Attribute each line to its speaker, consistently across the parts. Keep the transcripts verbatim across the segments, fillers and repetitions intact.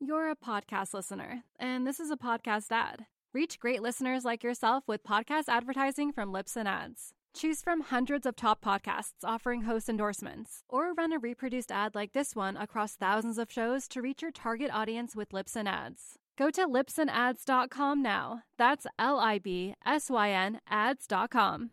Speaker 1: You're a podcast listener, and this is a podcast ad. Reach great listeners like yourself with podcast advertising from Libsyn Ads. Choose from hundreds of top podcasts offering host endorsements, or run a reproduced ad like this one across thousands of shows to reach your target audience with Libsyn Ads. Go to libsyn ads dot com now. That's L I B S Y N ads dot com.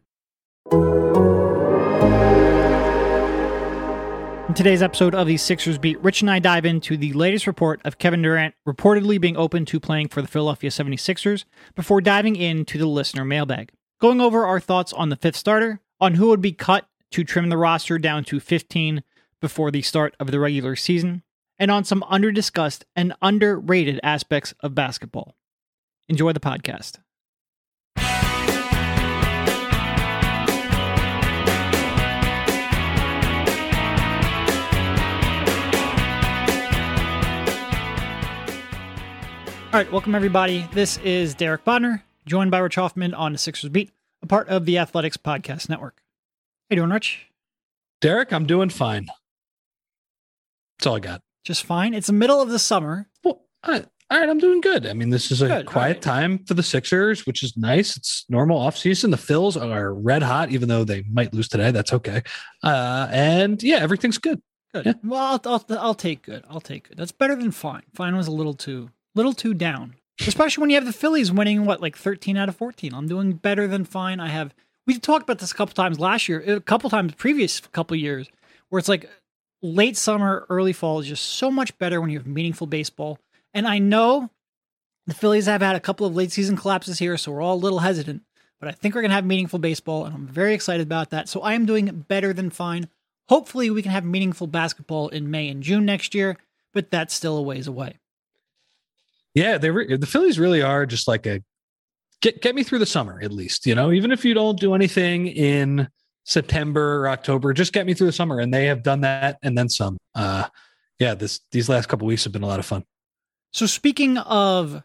Speaker 2: In today's episode of the Sixers Beat, Rich and I dive into the latest report of Kevin Durant reportedly being open to playing for the Philadelphia seventy-sixers before diving into the listener mailbag. Going over our thoughts on the fifth starter, on who would be cut to trim the roster down to fifteen before the start of the regular season, and on some under-discussed and underrated aspects of basketball. Enjoy the podcast. All right, welcome everybody. This is Derek Bodner, joined by Rich Hoffman on the Sixers Beat, a part of the Athletics Podcast Network. How you doing, Rich?
Speaker 3: Derek, I'm doing fine. That's all I got.
Speaker 2: Just fine? It's the middle of the summer.
Speaker 3: Well, all right, all right I'm doing good. I mean, this is a
Speaker 2: Good,
Speaker 3: quiet
Speaker 2: right.
Speaker 3: time for the Sixers, which is nice. It's normal offseason. The Phils are red hot, even though they might lose today. That's okay. Uh, and yeah, everything's good.
Speaker 2: Good.
Speaker 3: Yeah.
Speaker 2: Well, I'll, I'll, I'll take good. I'll take good. That's better than fine. Fine was a little too... little too down, especially when you have the Phillies winning what, like thirteen out of fourteen. I'm doing better than fine. I have, we talked about this a couple times last year, a couple times previous couple years, where it's like late summer, early fall is just so much better when you have meaningful baseball. And I know the Phillies have had a couple of late season collapses here, so we're all a little hesitant, but I think we're going to have meaningful baseball, and I'm very excited about that. So I am doing better than fine. Hopefully we can have meaningful basketball in May and June next year, but that's still a ways away.
Speaker 3: Yeah, they re- the Phillies really are just like a get get me through the summer at least. You know, even if you don't do anything in September or October, just get me through the summer, and they have done that and then some. Uh, yeah, this these last couple of weeks have been a lot of fun.
Speaker 2: So speaking of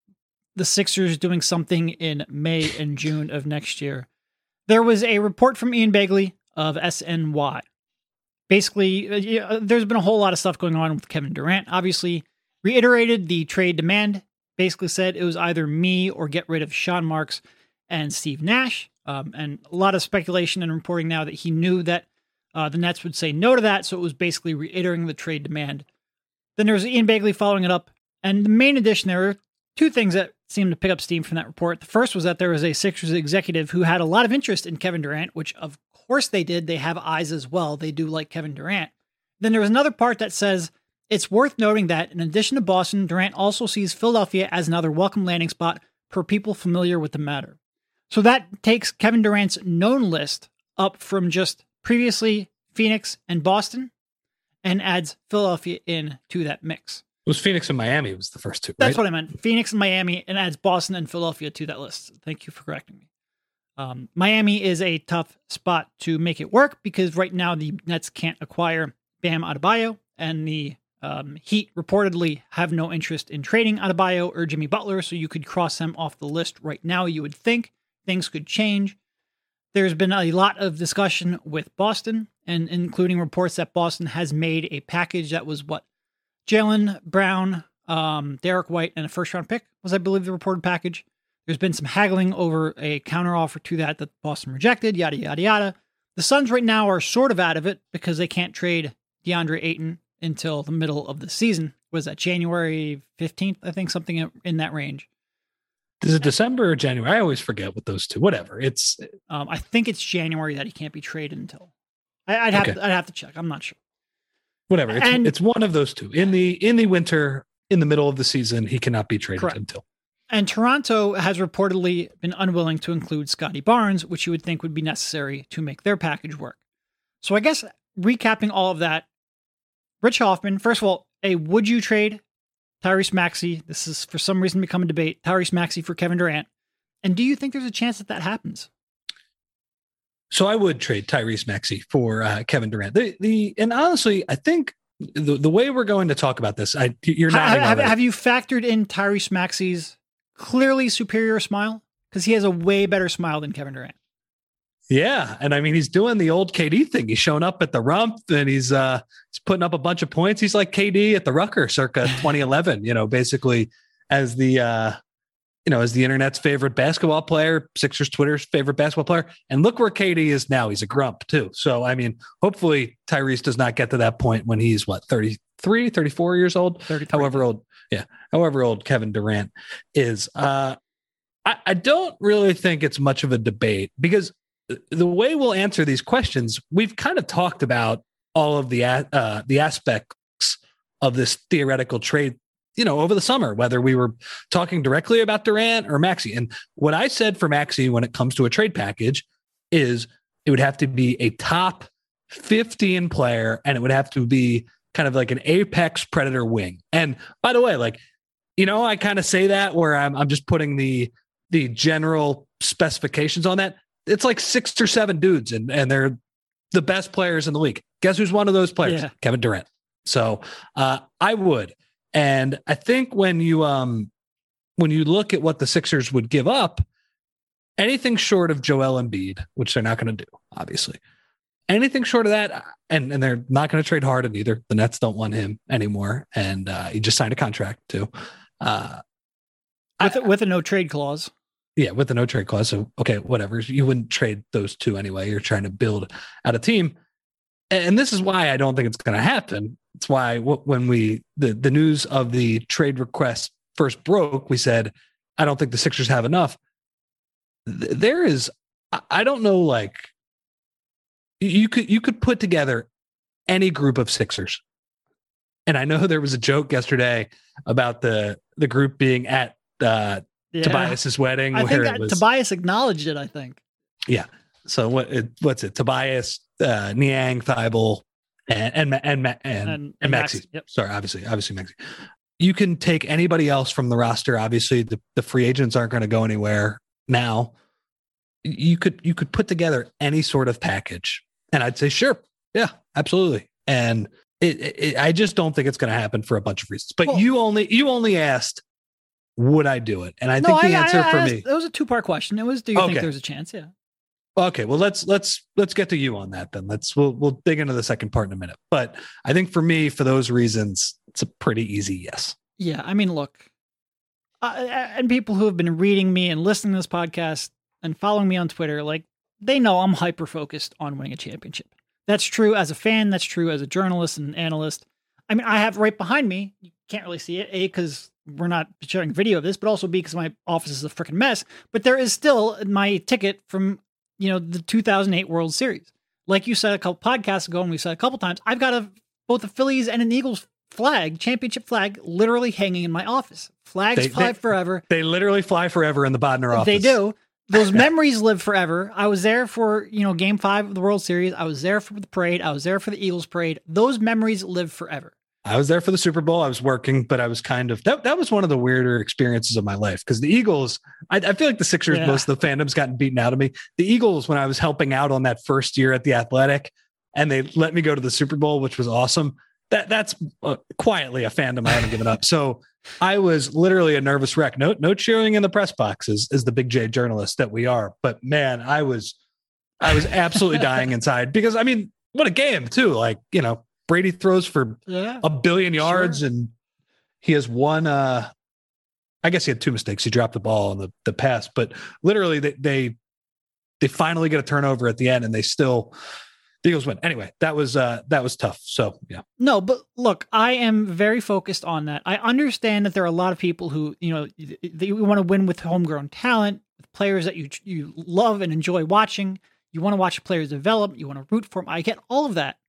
Speaker 2: the Sixers doing something in May and June of next year, there was a report from Ian Begley of S N Y. Basically, uh, yeah, there's been a whole lot of stuff going on with Kevin Durant, obviously. Reiterated the trade demand, basically said it was either me or get rid of Sean Marks and Steve Nash. Um, and a lot of speculation and reporting now that he knew that uh, the Nets would say no to that, so it was basically reiterating the trade demand. Then there was Ian Begley following it up, and the main addition, there were two things that seemed to pick up steam from that report. The first was that there was a Sixers executive who had a lot of interest in Kevin Durant, which of course they did. They have eyes as well. They do like Kevin Durant. Then there was another part that says, it's worth noting that, in addition to Boston, Durant also sees Philadelphia as another welcome landing spot for people familiar with the matter. So that takes Kevin Durant's known list up from just previously Phoenix and Boston and adds Philadelphia in to that mix.
Speaker 3: It was Phoenix and Miami was the first two, right?
Speaker 2: That's what I meant. Phoenix and Miami, and adds Boston and Philadelphia to that list. Thank you for correcting me. Um, Miami is a tough spot to make it work because right now the Nets can't acquire Bam Adebayo, and the Um, Heat reportedly have no interest in trading Adebayo or Jimmy Butler, so you could cross them off the list right now. You would think things could change. There's been a lot of discussion with Boston, and including reports that Boston has made a package that was what Jaylen Brown, um, Derek White, and a first-round pick was, I believe, the reported package. There's been some haggling over a counteroffer to that that Boston rejected. Yada yada yada. The Suns right now are sort of out of it because they can't trade DeAndre Ayton until the middle of the season. Was that January fifteenth? I think something in that range.
Speaker 3: Is it December or January? I always forget with those two. Whatever. It's
Speaker 2: um, I think it's January that he can't be traded until. I, I'd have
Speaker 3: okay.
Speaker 2: to, I'd have to check. I'm not sure.
Speaker 3: Whatever. It's,
Speaker 2: and,
Speaker 3: it's one of those two. In the in the winter, in the middle of the season, he cannot be traded
Speaker 2: correct.
Speaker 3: until.
Speaker 2: And Toronto has reportedly been unwilling to include Scotty Barnes, which you would think would be necessary to make their package work. So I guess recapping all of that, Rich Hoffman, first of all, a would you trade Tyrese Maxey? This is for some reason become a debate. Tyrese Maxey for Kevin Durant. And do you think there's a chance that that happens?
Speaker 3: So I would trade Tyrese Maxey for uh, Kevin Durant. The, the and honestly, I think the, the way we're going to talk about this, I you're not
Speaker 2: have, have, have you factored in Tyrese Maxey's clearly superior smile? Because he has a way better smile than Kevin Durant.
Speaker 3: Yeah, and I mean he's doing the old K D thing. He's showing up at the rump and he's uh he's putting up a bunch of points. He's like K D at the Rucker circa twenty eleven, you know, basically as the uh you know, as the internet's favorite basketball player, Sixers Twitter's favorite basketball player. And look where K D is now. He's a grump too. So I mean, hopefully Tyrese does not get to that point when he's what, thirty-three, thirty-four years old,
Speaker 2: thirty-three.
Speaker 3: however old. Yeah. However old Kevin Durant is. Uh I, I don't really think it's much of a debate because the way we'll answer these questions, we've kind of talked about all of the uh, the aspects of this theoretical trade, you know, over the summer, whether we were talking directly about Durant or Maxey. And what I said for Maxey when it comes to a trade package is it would have to be a top fifteen player and it would have to be kind of like an apex predator wing. And by the way, like, you know, I kind of say that where I'm, I'm just putting the, the general specifications on that. It's like six or seven dudes and, and they're the best players in the league. Guess who's one of those players?
Speaker 2: Yeah.
Speaker 3: Kevin Durant. So uh, I would. And I think when you, um, when you look at what the Sixers would give up, anything short of Joel Embiid, which they're not going to do, obviously, anything short of that. And, and they're not going to trade Harden either. The Nets don't want him anymore. And uh, he just signed a contract too. Uh,
Speaker 2: with,
Speaker 3: I,
Speaker 2: a, with a no trade clause.
Speaker 3: Yeah, with the no trade clause. So, okay, whatever. You wouldn't trade those two anyway. You're trying to build out a team. And this is why I don't think it's going to happen. It's why when we, the, the news of the trade request first broke, we said, I don't think the Sixers have enough. There is, I don't know, like you could, you could put together any group of Sixers. And I know there was a joke yesterday about the, the group being at, uh, yeah. Tobias's wedding.
Speaker 2: I
Speaker 3: where
Speaker 2: think
Speaker 3: it was,
Speaker 2: Tobias acknowledged it, I think.
Speaker 3: Yeah. So what? It, what's it? Tobias, uh, Niang, Thibault, and and and and, and, and, and Maxey. Maxey.
Speaker 2: Yep.
Speaker 3: Sorry, obviously, obviously Maxey. You can take anybody else from the roster. Obviously, the, the free agents aren't going to go anywhere now. You could you could put together any sort of package, and I'd say sure, yeah, absolutely. And it, it, I just don't think it's going to happen for a bunch of reasons. But well, you only you only asked, would I do it? And I
Speaker 2: no,
Speaker 3: think the
Speaker 2: I,
Speaker 3: answer
Speaker 2: I, I
Speaker 3: for
Speaker 2: asked,
Speaker 3: me,
Speaker 2: it was a two part question. It was, do you
Speaker 3: okay.
Speaker 2: think there's a chance? Yeah.
Speaker 3: Okay. Well, let's, let's, let's get to you on that then. Let's, we'll, we'll dig into the second part in a minute, but I think for me, for those reasons, it's a pretty easy yes.
Speaker 2: Yeah. I mean, look, uh, and people who have been reading me and listening to this podcast and following me on Twitter, like they know I'm hyper focused on winning a championship. That's true as a fan. That's true as a journalist and analyst. I mean, I have right behind me, you can't really see it, A, because we're not showing video of this, but also B, because my office is a freaking mess. But there is still my ticket from, you know, the two thousand eight World Series. Like you said a couple podcasts ago, and we said a couple times, I've got a both a Phillies and an Eagles flag, championship flag, literally hanging in my office. Flags
Speaker 3: they,
Speaker 2: fly
Speaker 3: they,
Speaker 2: forever.
Speaker 3: They literally fly forever in the Bodner office.
Speaker 2: They do. Those memories live forever. I was there for, you know, game five of the World Series. I was there for the parade. I was there for the Eagles parade. Those memories live forever.
Speaker 3: I was there for the Super Bowl. I was working, but I was kind of, that, that was one of the weirder experiences of my life. Cause the Eagles, I, I feel like the Sixers, yeah. most of the fandom's gotten beaten out of me. The Eagles, when I was helping out on that first year at the Athletic and they let me go to the Super Bowl, which was awesome. That that's uh, quietly a fandom I haven't given up. So I was literally a nervous wreck. No, no cheering in the press box as, as the Big J journalist that we are. But man, I was, I was absolutely dying inside because I mean, what a game too. Like, you know, Brady throws for
Speaker 2: yeah,
Speaker 3: a billion yards
Speaker 2: sure.
Speaker 3: and he has one, uh, I guess he had two mistakes. He dropped the ball on the, the pass, but literally they, they, they finally get a turnover at the end and they still, the Eagles win. Anyway, that was, uh, that was tough. So yeah.
Speaker 2: No, but look, I am very focused on that. I understand that there are a lot of people who, you know, they want to win with homegrown talent, with players that you, you love and enjoy watching. You want to watch players develop. You want to root for them. I get all of that.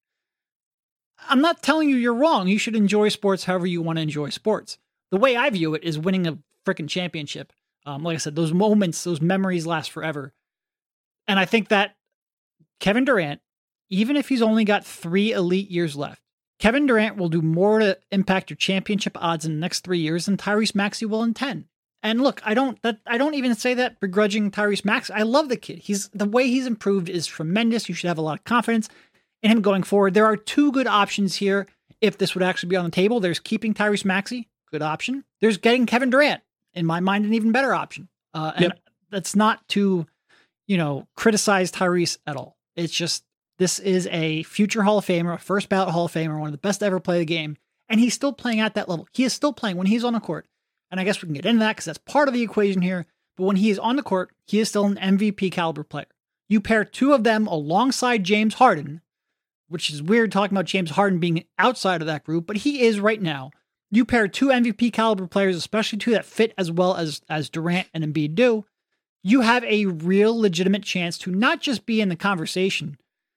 Speaker 2: I'm not telling you you're wrong. You should enjoy sports however you want to enjoy sports. The way I view it is winning a freaking championship. Um, like I said, those moments, those memories last forever. And I think that Kevin Durant, even if he's only got three elite years left, Kevin Durant will do more to impact your championship odds in the next three years than Tyrese Maxey will in ten. And look, I don't that I don't even say that begrudging Tyrese Maxey. I love the kid. He's the way he's improved is tremendous. You should have a lot of confidence in him going forward. There are two good options here. If this would actually be on the table, there's keeping Tyrese Maxey, good option. There's getting Kevin Durant, in my mind, an even better option. Uh, and
Speaker 3: yep.
Speaker 2: that's not to, you know, criticize Tyrese at all. It's just, this is a future Hall of Famer, a first ballot Hall of Famer, one of the best to ever play the game. And he's still playing at that level. He is still playing when he's on the court. And I guess we can get into that because that's part of the equation here. But when he is on the court, he is still an M V P caliber player. You pair two of them alongside James Harden, which is weird talking about James Harden being outside of that group, but he is right now. You pair two M V P caliber players, especially two that fit as well as, as Durant and Embiid do, you have a real legitimate chance to not just be in the conversation.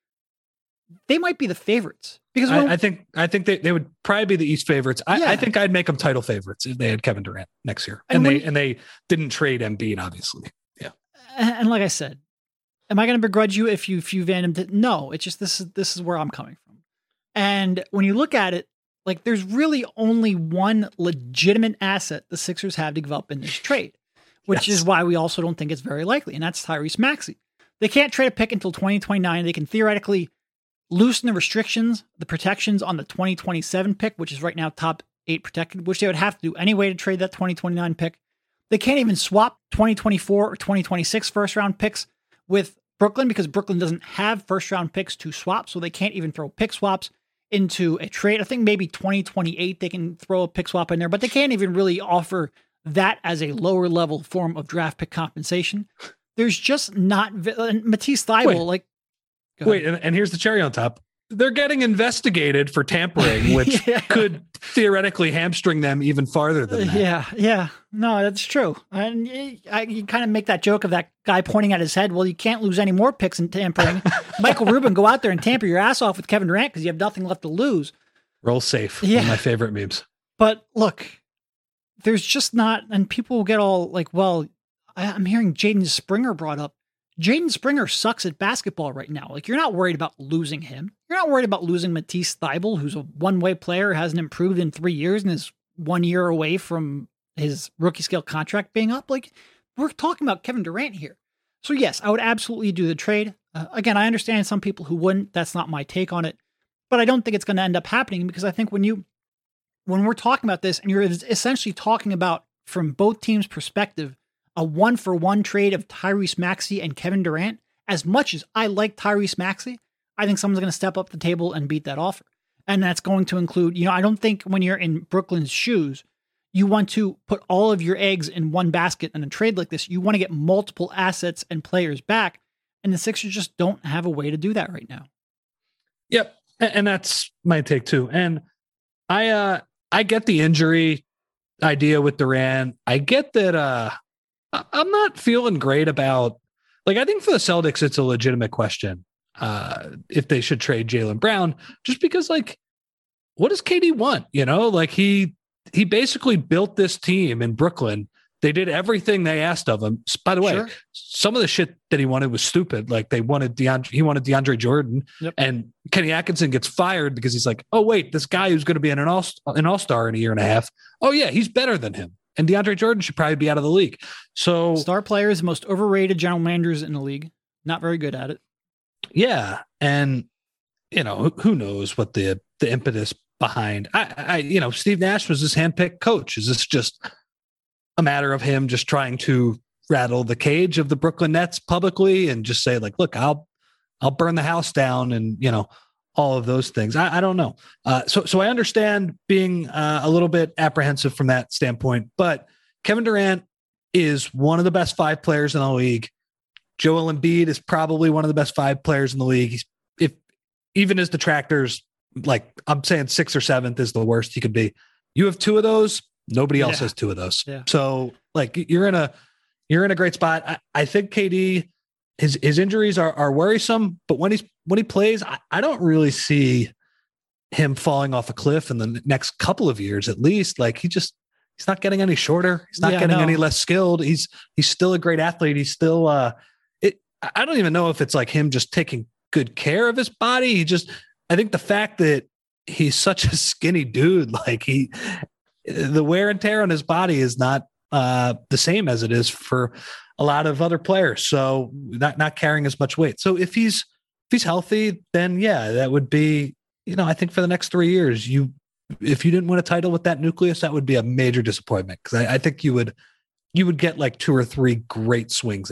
Speaker 2: They might be the favorites. Because
Speaker 3: I, I think I think they, they would probably be the East favorites. I,
Speaker 2: yeah.
Speaker 3: I think I'd make them title favorites if they had Kevin Durant next year. And,
Speaker 2: And
Speaker 3: they
Speaker 2: when-
Speaker 3: and they didn't trade Embiid, obviously. Yeah.
Speaker 2: And, and like I said, am I going to begrudge you if you if you van him to, no, it's just this is this is where I'm coming from. And when you look at it, like there's really only one legitimate asset the Sixers have to give up in this trade, which
Speaker 3: Yes.
Speaker 2: is why we also don't think it's very likely, and that's Tyrese Maxey. They can't trade a pick until twenty twenty-nine. They can theoretically loosen the restrictions, the protections on the twenty twenty-seven pick, which is right now top eight protected, which they would have to do anyway to trade that twenty twenty-nine pick. They can't even swap twenty twenty-four or twenty twenty-six first round picks with Brooklyn because Brooklyn doesn't have first round picks to swap. So they can't even throw pick swaps into a trade. I think maybe twenty twenty-eight, they can throw a pick swap in there, but they can't even really offer that as a lower level form of draft pick compensation. There's just not, and Matisse Thybulle,
Speaker 3: Wait.
Speaker 2: like, go
Speaker 3: Wait,
Speaker 2: ahead.
Speaker 3: and, and here's the cherry on top. They're getting investigated for tampering, which
Speaker 2: Yeah.
Speaker 3: could theoretically hamstring them even farther than that.
Speaker 2: Yeah, yeah. No, that's true. And y- I, you kind of make that joke of that guy pointing at his head. Well, you can't lose any more picks in tampering. Michael Rubin, go out there and tamper your ass off with Kevin Durant because you have nothing left to lose.
Speaker 3: Roll safe.
Speaker 2: Yeah.
Speaker 3: One of my favorite memes.
Speaker 2: But look, there's just not, and people will get all like, well, I, I'm hearing Jaden Springer brought up. Jaden Springer sucks at basketball right now. Like, you're not worried about losing him. You're not worried about losing Matisse Thybulle, who's a one-way player, hasn't improved in three years and is one year away from his rookie scale contract being up. Like, we're talking about Kevin Durant here. So yes, I would absolutely do the trade. Uh, again, I understand some people who wouldn't. That's not my take on it. But I don't think it's going to end up happening because I think when you, when we're talking about this and you're essentially talking about from both teams' perspective, a one-for-one trade of Tyrese Maxey and Kevin Durant, as much as I like Tyrese Maxey, I think someone's going to step up the table and beat that offer. And that's going to include, you know, I don't think when you're in Brooklyn's shoes, you want to put all of your eggs in one basket in a trade like this. You want to get multiple assets and players back. And the Sixers just don't have a way to do that right now.
Speaker 3: Yep. And, and that's my take too. And I, uh, I get the injury idea with Durant. I get that, uh, I'm not feeling great about, like, I think for the Celtics, it's a legitimate question uh, if they should trade Jaylen Brown, just because, like, what does K D want? You know, like he, he basically built this team in Brooklyn. They did everything they asked of him. By the way,
Speaker 2: Sure.
Speaker 3: some of the shit that he wanted was stupid. Like they wanted DeAndre, he wanted DeAndre Jordan,
Speaker 2: Yep.
Speaker 3: and Kenny Atkinson gets fired because he's like, oh wait, this guy who's going to be an all an all star in a year and a half. Oh yeah, he's better than him. And DeAndre Jordan should probably be out of the league. So
Speaker 2: Star players, most overrated general managers in the league. Not very good at it.
Speaker 3: yeah, and you know who, who knows what the the impetus behind. I, I you know Steve Nash was his handpicked coach. Is this just a matter of him just trying to rattle the cage of the Brooklyn Nets publicly and just say like, look, I'll I'll burn the house down, and you know all of those things. I, I don't know. Uh, so, so I understand being uh, a little bit apprehensive from that standpoint, but Kevin Durant is one of the best five players in the league. Joel Embiid is probably one of the best five players in the league. He's, if even his detractors, like I'm saying sixth or seventh is the worst he could be. You have two of those. Nobody else
Speaker 2: Yeah.
Speaker 3: has two of those.
Speaker 2: Yeah.
Speaker 3: So like you're in a, you're in a great spot. I, I think K D, his, his injuries are, are worrisome, but when he's, when he plays, I, I don't really see him falling off a cliff in the next couple of years, at least. Like he just, he's not getting any shorter. He's not
Speaker 2: Yeah,
Speaker 3: getting
Speaker 2: no.
Speaker 3: any less skilled. He's, he's still a great athlete. He's still, uh, it, I don't even know if it's like him just taking good care of his body. He just, I think the fact that he's such a skinny dude, like he, the wear and tear on his body is not uh, the same as it is for a lot of other players. So not, not carrying as much weight. So if he's, if he's healthy, then yeah, that would be, you know, I think for the next three years, you, if you didn't win a title with that nucleus, that would be a major disappointment. Cause I, I think you would, you would get like two or three great swings at it.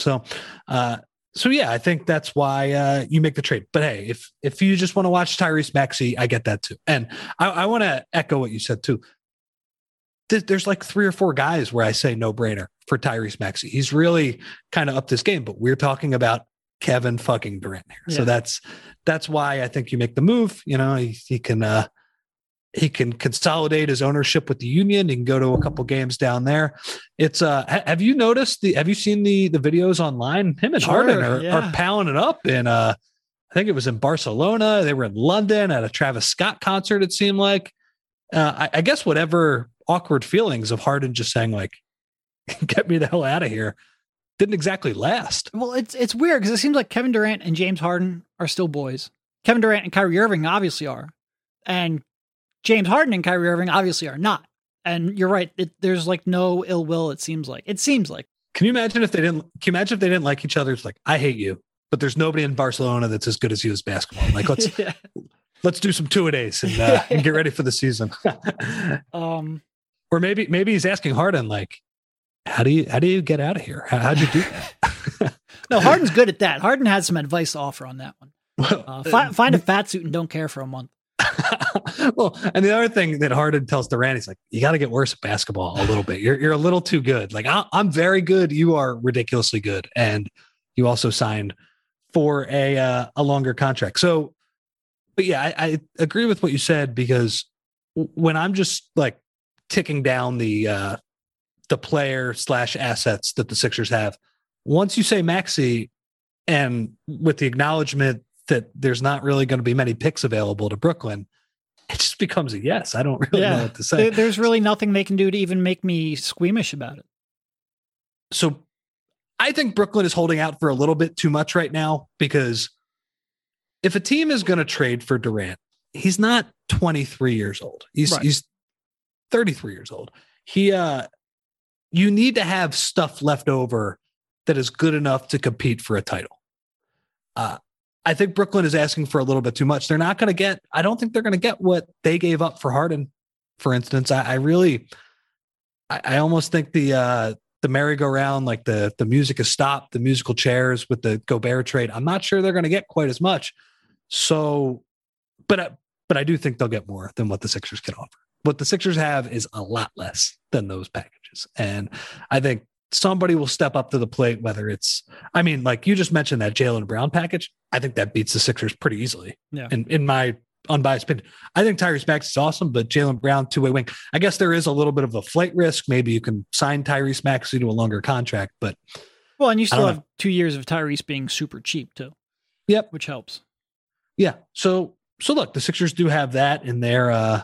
Speaker 3: So, uh, so yeah, I think that's why uh, you make the trade. But hey, if if you just want to watch Tyrese Maxey, I get that too. And I, I want to echo what you said too. Th- there's like three or four guys where I say no brainer for Tyrese Maxey. He's really kind of up this game, but we're talking about Kevin fucking Durant here. Yeah. So that's that's why I think you make the move. You know, he, he can uh, he can consolidate his ownership with the Union. He can go to a couple games down there. It's uh, ha- have you noticed the? Have you seen the the videos online? Him and
Speaker 2: sure,
Speaker 3: Harden are,
Speaker 2: yeah.
Speaker 3: are pounding it up in uh, I think it was in Barcelona. They were in London at a Travis Scott concert. It seemed like uh, I, I guess whatever awkward feelings of Harden just saying like, "Get me the hell out of here," didn't exactly last.
Speaker 2: Well, it's it's weird because it seems like Kevin Durant and James Harden are still boys. Kevin Durant and Kyrie Irving obviously are, and James Harden and Kyrie Irving obviously are not. And you're right. It, there's like no ill will. It seems like it seems like.
Speaker 3: Can you imagine if they didn't? Can you imagine if they didn't like each other? It's like, I hate you, but there's nobody in Barcelona that's as good as you as basketball. Like let's yeah. let's do some two a days and, uh, and get ready for the season.
Speaker 2: um,
Speaker 3: or maybe maybe he's asking Harden like, how do you how do you get out of here? How, how'd you do that?
Speaker 2: No, Harden's good at that. Harden has some advice to offer on that one. Uh, fi- find a fat suit and don't care for a month.
Speaker 3: Well, and the other thing that Harden tells Durant, he's like, you got to get worse at basketball a little bit. You're you're a little too good. Like I, I'm very good. You are ridiculously good, and you also signed for a uh, a longer contract. So, but yeah, I, I agree with what you said because when I'm just like ticking down the uh, the player slash assets that the Sixers have, once you say Maxey, and with the acknowledgement that there's not really going to be many picks available to Brooklyn, it just becomes a yes. I don't really yeah. know what to say.
Speaker 2: There, there's really nothing they can do to even make me squeamish about it.
Speaker 3: So I think Brooklyn is holding out for a little bit too much right now because if a team is going to trade for Durant, he's not twenty-three years old. He's right. he's thirty-three years old. He uh you need to have stuff left over that is good enough to compete for a title. Uh I think Brooklyn is asking for a little bit too much. They're not going to get, I don't think they're going to get what they gave up for Harden, for instance. I, I really, I, I almost think the, uh, the merry-go-round, like the, the music has stopped, the musical chairs with the Gobert trade. I'm not sure they're going to get quite as much. So, but, uh, but I do think they'll get more than what the Sixers can offer. What the Sixers have is a lot less than those packages. And I think somebody will step up to the plate, whether it's, I mean, like you just mentioned that Jaylen Brown package. I think that beats the Sixers pretty easily.
Speaker 2: Yeah.
Speaker 3: In, in my unbiased opinion, I think Tyrese Maxey is awesome, but Jaylen Brown, two-way wing, I guess there is a little bit of a flight risk. Maybe you can sign Tyrese Maxey to a longer contract, but.
Speaker 2: Well, and you still have know. two years of Tyrese being super cheap too.
Speaker 3: Yep.
Speaker 2: Which helps.
Speaker 3: Yeah. So, so look, the Sixers do have that in their, uh,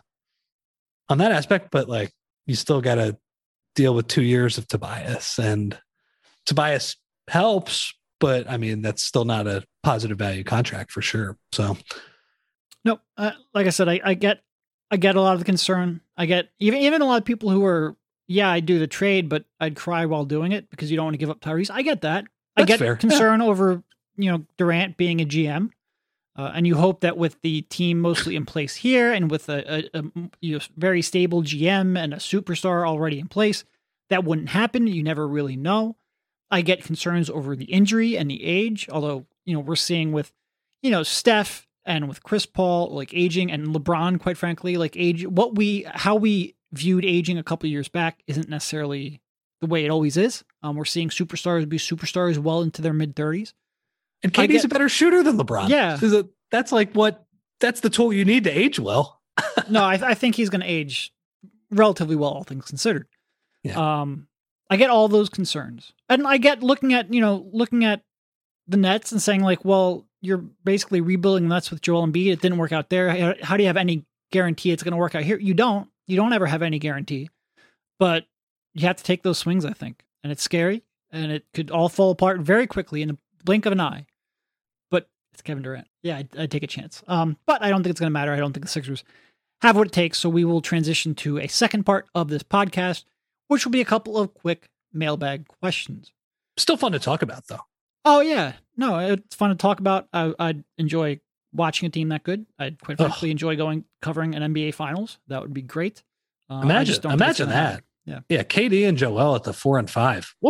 Speaker 3: on that aspect, but like you still got to deal with two years of Tobias, and Tobias helps, but I mean, that's still not a positive value contract for sure. So
Speaker 2: no, uh, like I said, I, I get, I get a lot of the concern. I get even, even a lot of people who are, yeah, I do the trade, but I'd cry while doing it because you don't want to give up Tyrese. I get that.
Speaker 3: That's
Speaker 2: I get
Speaker 3: fair.
Speaker 2: concern
Speaker 3: yeah.
Speaker 2: over, you know, Durant being a G M. Uh, and you hope that with the team mostly in place here and with a, a, a you know, very stable G M and a superstar already in place, that wouldn't happen. You never really know. I get concerns over the injury and the age, although, you know, we're seeing with, you know, Steph and with Chris Paul, like aging, and LeBron, quite frankly, like age, what we, how we viewed aging a couple of years back isn't necessarily the way it always is. Um, we're seeing superstars be superstars well into their mid thirties.
Speaker 3: And K D's get, a better shooter than LeBron.
Speaker 2: Yeah.
Speaker 3: So that's like what, that's the tool you need to age well.
Speaker 2: No, I, I think he's going to age relatively well, all things considered.
Speaker 3: Yeah.
Speaker 2: Um, I get all those concerns. And I get looking at, you know, looking at the Nets and saying like, well, you're basically rebuilding the Nets with Joel Embiid. It didn't work out there. How do you have any guarantee it's going to work out here? You don't. You don't ever have any guarantee. But you have to take those swings, I think. And it's scary. And it could all fall apart very quickly in the blink of an eye. But it's Kevin Durant. Yeah, I'd, I'd take a chance. Um, but I don't think it's going to matter. I don't think the Sixers have what it takes. So we will transition to a second part of this podcast, which will be a couple of quick mailbag questions.
Speaker 3: Still fun to talk about, though.
Speaker 2: Oh, yeah. No, it's fun to talk about. I, I'd enjoy watching a team that good. I'd quite frankly enjoy going covering an N B A Finals. That would be great. Uh,
Speaker 3: imagine imagine that.
Speaker 2: Yeah.
Speaker 3: Yeah. K D and Joel at the four and five. Whoa.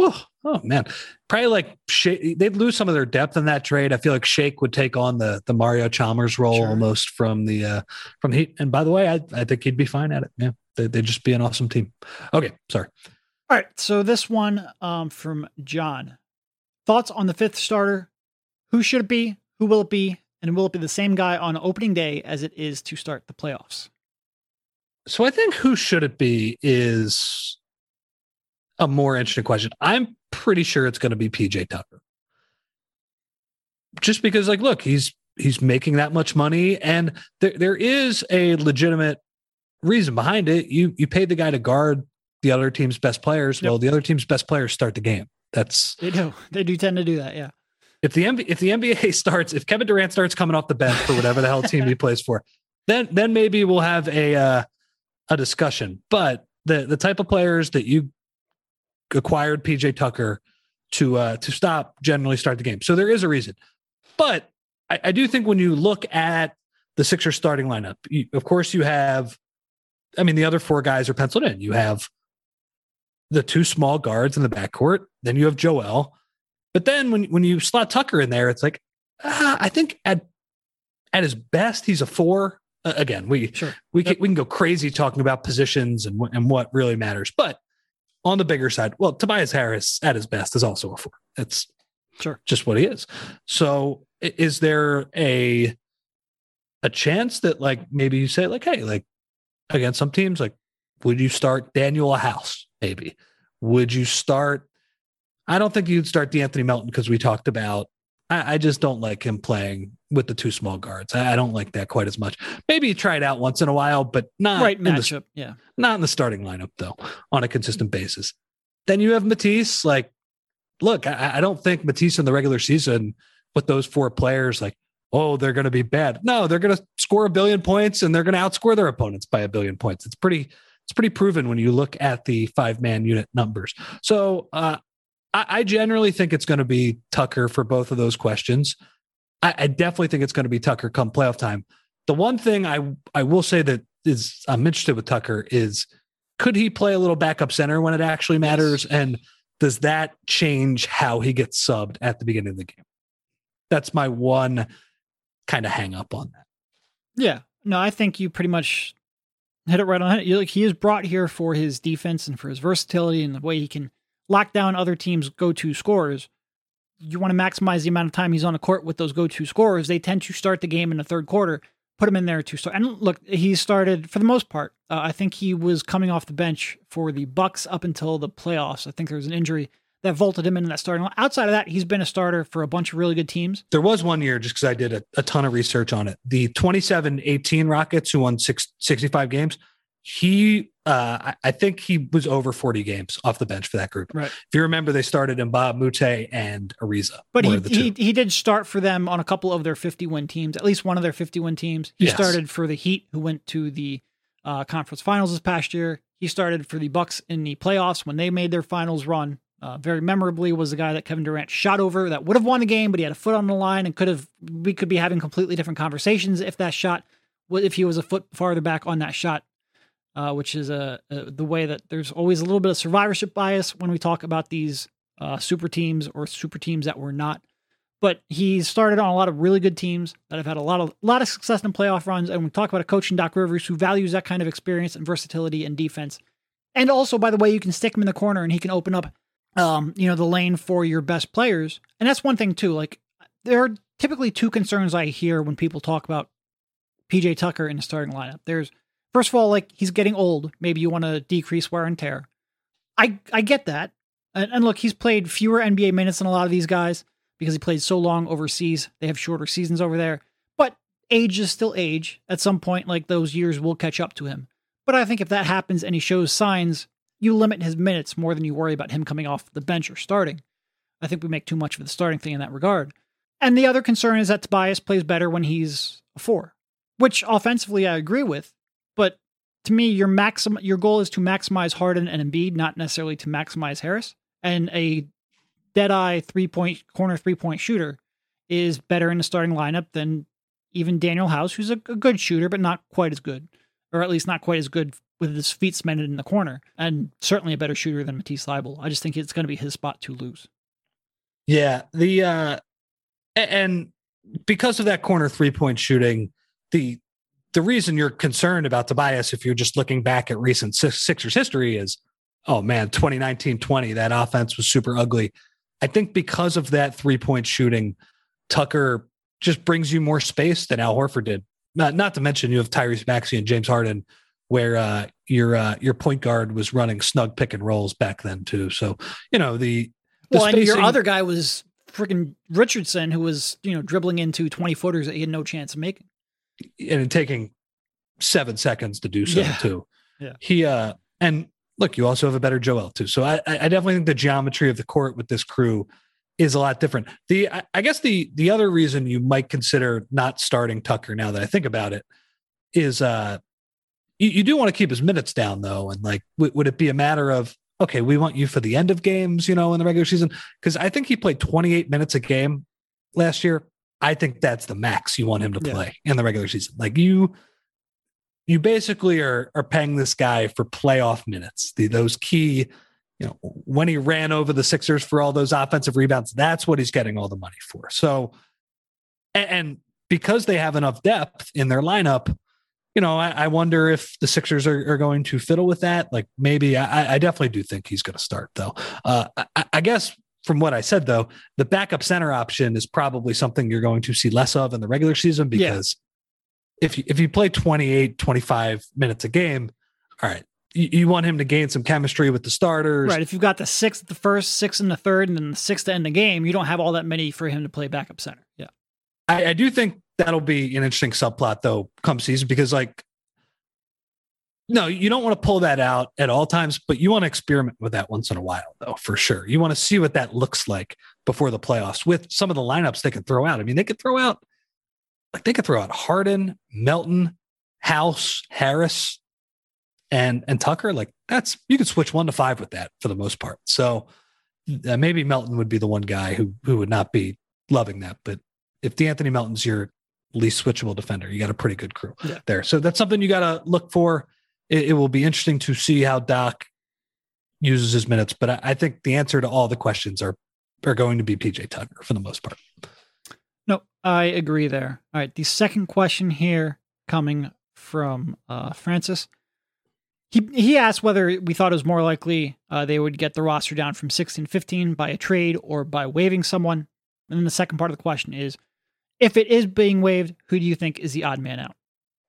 Speaker 3: Oh man, probably like Sha- they'd lose some of their depth in that trade. I feel like Shake would take on the the Mario Chalmers role sure. almost from the uh, from Heat. And by the way, I I think he'd be fine at it. Yeah, they they'd just be an awesome team. Okay, sorry.
Speaker 2: All right, so this one um, from John. Thoughts on the fifth starter? Who should it be? Who will it be? And will it be the same guy on opening day as it is to start the playoffs?
Speaker 3: So I think who should it be is a more interesting question. I'm pretty sure it's going to be P J Tucker. Just because, like, look, he's he's making that much money, and there there is a legitimate reason behind it. You you paid the guy to guard the other team's best players. Yep. Well, the other team's best players start the game. That's
Speaker 2: they do. They do tend to do that. Yeah.
Speaker 3: If the N B A, if the N B A starts, if Kevin Durant starts coming off the bench for whatever the hell team he plays for, then then maybe we'll have a uh, a discussion. But the the type of players that you acquired P J Tucker to uh, to stop generally start the game. So there is a reason. But I, I do think when you look at the Sixers starting lineup, you, of course you have, I mean, the other four guys are penciled in. You have the two small guards in the backcourt. Then you have Joel. But then when, when you slot Tucker in there, it's like, ah, I think at at his best, he's a four. Uh, again, we
Speaker 2: sure.
Speaker 3: we can, we can go crazy talking about positions and, and what really matters. But on the bigger side, well, Tobias Harris at his best is also a four. It's
Speaker 2: sure
Speaker 3: just what he is. So is there a a chance that like maybe you say like, hey, like against some teams, like would you start Daniel House? Maybe. Would you start? I don't think you'd start DeAnthony Melton because we talked about, I, I just don't like him playing with the two small guards. I, I don't like that quite as much. Maybe you try it out once in a while, but not
Speaker 2: right
Speaker 3: in
Speaker 2: matchup.
Speaker 3: The,
Speaker 2: yeah.
Speaker 3: Not in the starting lineup though, on a consistent basis. Then you have Matisse. Like, look, I, I don't think Matisse in the regular season with those four players, like, oh, they're going to be bad. No, they're going to score a billion points and they're going to outscore their opponents by a billion points. It's pretty, it's pretty proven when you look at the five man unit numbers. So, uh, I generally think it's going to be Tucker for both of those questions. I, I definitely think it's going to be Tucker come playoff time. The one thing I I will say that is I'm interested with Tucker is could he play a little backup center when it actually matters? Yes. And does that change how he gets subbed at the beginning of the game? That's my one kind of hang up on that.
Speaker 2: Yeah, no, I think you pretty much hit it right on it. Like he is brought here for his defense and for his versatility and the way he can lock down other teams' go-to scorers. You want to maximize the amount of time he's on the court with those go-to scorers. They tend to start the game in the third quarter, put him in there to start. And look, he started for the most part. Uh, I think he was coming off the bench for the Bucks up until the playoffs. I think there was an injury that vaulted him into that starting line. Outside of that, he's been a starter for a bunch of really good teams.
Speaker 3: There was one year, just because I did a, a ton of research on it, the twenty-seven eighteen Rockets, who won six, sixty-five games. He, uh, I think he was over forty games off the bench for that group.
Speaker 2: Right.
Speaker 3: If you remember, they started in Bob Mute and Ariza.
Speaker 2: But he, he he did start for them on a couple of their fifty-win teams, at least one of their fifty-win teams. He yes. started for the Heat, who went to the uh, conference finals this past year. He started for the Bucks in the playoffs when they made their finals run. Uh, very memorably was the guy that Kevin Durant shot over that would have won the game, but he had a foot on the line and could have. We could be having completely different conversations if that shot, if he was a foot farther back on that shot. Uh, which is a, a the way that there's always a little bit of survivorship bias when we talk about these uh, super teams or super teams that were not. But he started on a lot of really good teams that have had a lot of a lot of success in playoff runs. And we talk about a coach in Doc Rivers who values that kind of experience and versatility and defense. And also, by the way, you can stick him in the corner and he can open up, um, you know, the lane for your best players. And that's one thing too. Like there are typically two concerns I hear when people talk about P J Tucker in the starting lineup. There's First of all, like he's getting old. Maybe you want to decrease wear and tear. I I get that. And, and look, he's played fewer N B A minutes than a lot of these guys because he played so long overseas. They have shorter seasons over there. But age is still age. At some point, like those years will catch up to him. But I think if that happens and he shows signs, you limit his minutes more than you worry about him coming off the bench or starting. I think we make too much of the starting thing in that regard. And the other concern is that Tobias plays better when he's a four, which offensively I agree with. But to me, your maxim, your goal is to maximize Harden and Embiid, not necessarily to maximize Harris. And a dead-eye three-point, corner three-point shooter is better in the starting lineup than even Daniel House, who's a, a good shooter, but not quite as good. Or at least not quite as good with his feet cemented in the corner, and certainly a better shooter than Matisse Thybulle. I just think it's going to be his spot to lose.
Speaker 3: Yeah, the uh, and because of that corner three point shooting, the the reason you're concerned about Tobias, if you're just looking back at recent Sixers history, is, oh man, twenty nineteen twenty, that offense was super ugly. I think because of that three point shooting, Tucker just brings you more space than Al Horford did. Not, not to mention you have Tyrese Maxey and James Harden, where uh, your uh, your point guard was running snug pick and rolls back then too. So, you know, the, the
Speaker 2: well,
Speaker 3: spacing,
Speaker 2: and your other guy was freaking Richardson, who was, you know, dribbling into twenty footers that he had no chance of making.
Speaker 3: And taking seven seconds to do so
Speaker 2: yeah.
Speaker 3: too.
Speaker 2: Yeah.
Speaker 3: He, uh, and look, you also have a better Joel too. So I, I definitely think the geometry of the court with this crew is a lot different. The, I, I guess the, the other reason you might consider not starting Tucker, now that I think about it, is uh, you, you do want to keep his minutes down though. And like, w- would it be a matter of, okay, we want you for the end of games, you know, in the regular season? Cause I think he played twenty-eight minutes a game last year. I think that's the max you want him to play yeah. in the regular season. Like you, you basically are, are paying this guy for playoff minutes. The, those key, you know, when he ran over the Sixers for all those offensive rebounds, that's what he's getting all the money for. So, and, and because they have enough depth in their lineup, you know, I, I wonder if the Sixers are, are going to fiddle with that. Like maybe I, I definitely do think he's going to start though. Uh, I, I guess from what I said though, the backup center option is probably something you're going to see less of in the regular season, because yeah. if you, if you play twenty-eight, twenty-five minutes a game, all right, you want him to gain some chemistry with the starters.
Speaker 2: Right. If you've got the sixth at the first, six in the third, and then the sixth to end the game, you don't have all that many for him to play backup center. Yeah.
Speaker 3: I, I do think that'll be an interesting subplot though, come season, because like, no, you don't want to pull that out at all times, but you want to experiment with that once in a while though, for sure. You want to see what that looks like before the playoffs with some of the lineups they can throw out. I mean, they could throw out, like they could throw out Harden, Melton, House, Harris, and and Tucker. Like that's, you could switch one to five with that for the most part. So uh, maybe Melton would be the one guy who who would not be loving that. But if DeAnthony Melton's your least switchable defender, you got a pretty good crew yeah. there. So that's something you got to look for. It, it will be interesting to see how Doc uses his minutes, but I, I think the answer to all the questions are are going to be P J Tucker for the most part.
Speaker 2: No, I agree there. All right, the second question here coming from uh, Francis. He he asked whether we thought it was more likely uh, they would get the roster down from sixteen fifteen by a trade or by waiving someone. And then the second part of the question is, if it is being waived, who do you think is the odd man out?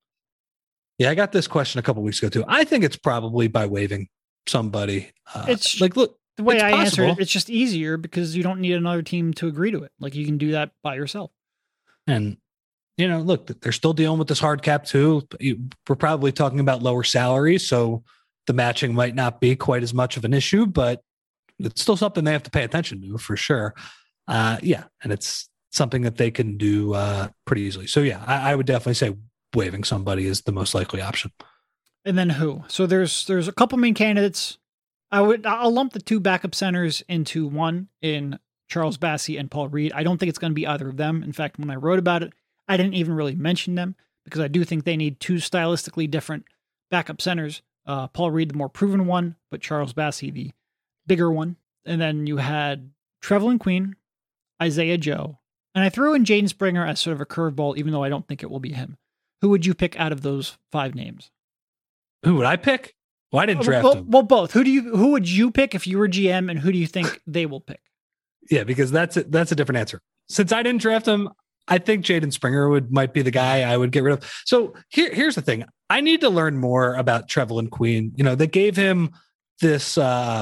Speaker 3: Yeah, I got this question a couple weeks ago too. I think it's probably by waiving somebody. Uh,
Speaker 2: it's
Speaker 3: like, look,
Speaker 2: the way I
Speaker 3: possible.
Speaker 2: answer it, it's just easier because you don't need another team to agree to it. Like you can do that by yourself.
Speaker 3: And you know, look, they're still dealing with this hard cap too. We're probably talking about lower salaries, so the matching might not be quite as much of an issue, but it's still something they have to pay attention to for sure. Uh, yeah, and it's something that they can do uh, pretty easily. So yeah, I, I would definitely say waiving somebody is the most likely option.
Speaker 2: And then who? So there's there's a couple main candidates. I would I'll lump the two backup centers into one in Charles Bassey and Paul Reed. I don't think it's going to be either of them. In fact, when I wrote about it, I didn't even really mention them because I do think they need two stylistically different backup centers. Uh, Paul Reed, the more proven one, but Charles Bassey, the bigger one. And then you had Trevelin Queen, Isaiah Joe, and I threw in Jaden Springer as sort of a curveball, even though I don't think it will be him. Who would you pick out of those five names?
Speaker 3: Who would I pick? Well, I didn't draft
Speaker 2: well,
Speaker 3: him.
Speaker 2: Well, both. Who do you? Who would you pick if you were G M, and who do you think they will pick?
Speaker 3: Yeah, because that's a, that's a different answer. Since I didn't draft him, I think Jaden Springer would might be the guy I would get rid of. So here, here's the thing. I need to learn more about Trevelin Queen. You know, they gave him this, uh,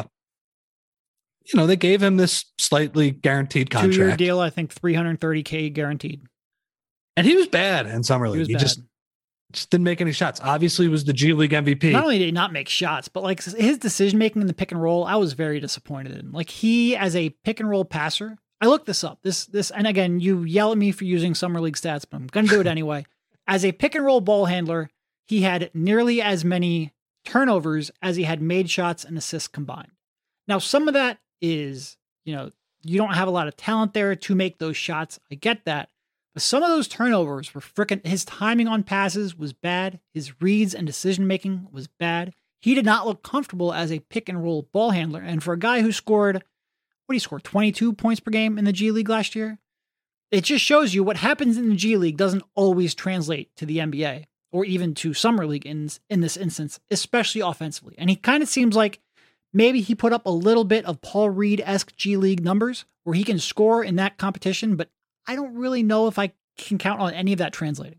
Speaker 3: you know, they gave him this slightly guaranteed contract.
Speaker 2: Two-year deal, I think three hundred thirty K guaranteed.
Speaker 3: And he was bad in summer league. He, he just, just didn't make any shots. Obviously, he was the G League M V P.
Speaker 2: Not only did he not make shots, but like his decision making in the pick and roll, I was very disappointed in. Like he, as a pick and roll passer, I looked this up. This, this, and again, you yell at me for using summer league stats, but I'm going to do it anyway. As a pick and roll ball handler, he had nearly as many turnovers as he had made shots and assists combined. Now, some of that is, you know, you don't have a lot of talent there to make those shots. I get that. But some of those turnovers were freaking, his timing on passes was bad. His reads and decision making was bad. He did not look comfortable as a pick and roll ball handler. And for a guy who scored, what did he score? twenty-two points per game in the G League last year? It just shows you what happens in the G League doesn't always translate to the N B A or even to Summer League in, in this instance, especially offensively. And he kind of seems like maybe he put up a little bit of Paul Reed-esque G League numbers where he can score in that competition, but I don't really know if I can count on any of that translating.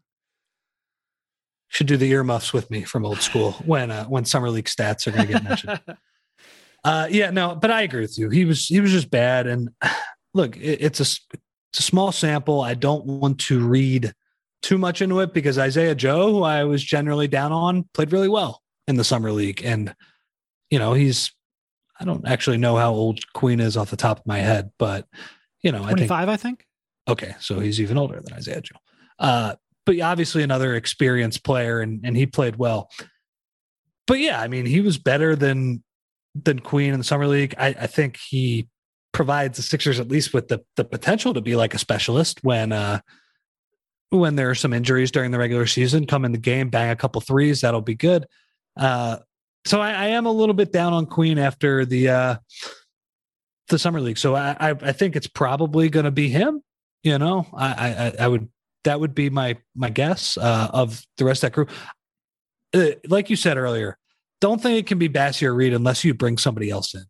Speaker 3: Should do the earmuffs with me from old school when uh, when Summer League stats are going to get mentioned. uh, yeah, no, but I agree with you. He was he was just bad. And look, it, it's a it's a small sample. I don't want to read too much into it because Isaiah Joe, who I was generally down on, played really well in the Summer League. And, you know, he's, I don't actually know how old Queen is off the top of my head, but, you know,
Speaker 2: twenty-five, I think.
Speaker 3: I think. Okay. So he's even older than Isaiah Joe. Uh, but obviously another experienced player and, and he played well. But yeah, I mean, he was better than, than Queen in the Summer League. I, I think he provides the Sixers at least with the, the potential to be like a specialist when, uh, when there are some injuries during the regular season, come in the game, bang a couple threes. That'll be good. Uh, so I, I am a little bit down on Queen after the, uh, the Summer League. So I, I, I think it's probably going to be him. You know, I, I, I would, that would be my, my guess uh, of the rest of that crew. Uh, like you said earlier, don't think it can be Bassey or Reed unless you bring somebody else in.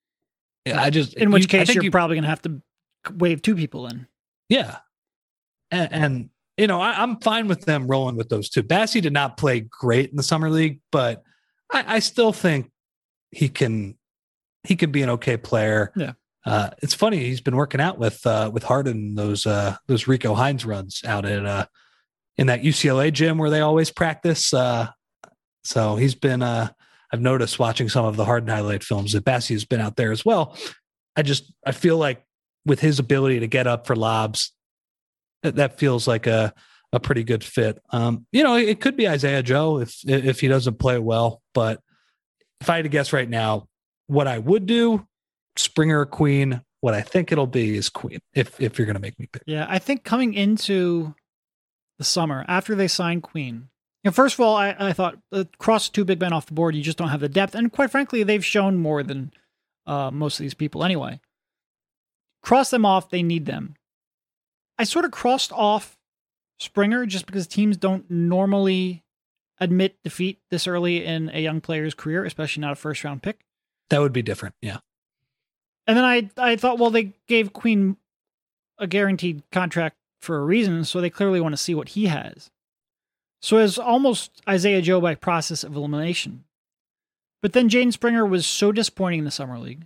Speaker 3: I just,
Speaker 2: in which
Speaker 3: you,
Speaker 2: case you're
Speaker 3: you,
Speaker 2: probably going to have to wave two people in.
Speaker 3: Yeah. And, and you know, I, I'm fine with them rolling with those two. Bassey did not play great in the Summer League, but I, I still think he can, he can be an okay player.
Speaker 2: Yeah.
Speaker 3: Uh, it's funny. He's been working out with, uh, with Harden, those, uh, those Rico Hines runs out at, uh, in that U C L A gym where they always practice. Uh, so he's been, uh, I've noticed watching some of the Harden highlight films that Bassey has been out there as well. I just, I feel like with his ability to get up for lobs, that, that feels like a, a pretty good fit. Um, you know, it could be Isaiah Joe if, if he doesn't play well, but if I had to guess right now, what I would do, Springer or Queen, what I think it'll be is Queen, if if you're going to make me pick.
Speaker 2: Yeah, I think coming into the summer, after they signed Queen, you know, first of all, I, I thought uh, cross two big men off the board, you just don't have the depth. And quite frankly, they've shown more than uh, most of these people anyway. Cross them off, they need them. I sort of crossed off Springer just because teams don't normally admit defeat this early in a young player's career, especially not a first round pick.
Speaker 3: That would be different, yeah.
Speaker 2: And then I, I thought, well, they gave Queen a guaranteed contract for a reason, so they clearly want to see what he has. So it's almost Isaiah Joe by process of elimination. But then Jaden Springer was so disappointing in the Summer League.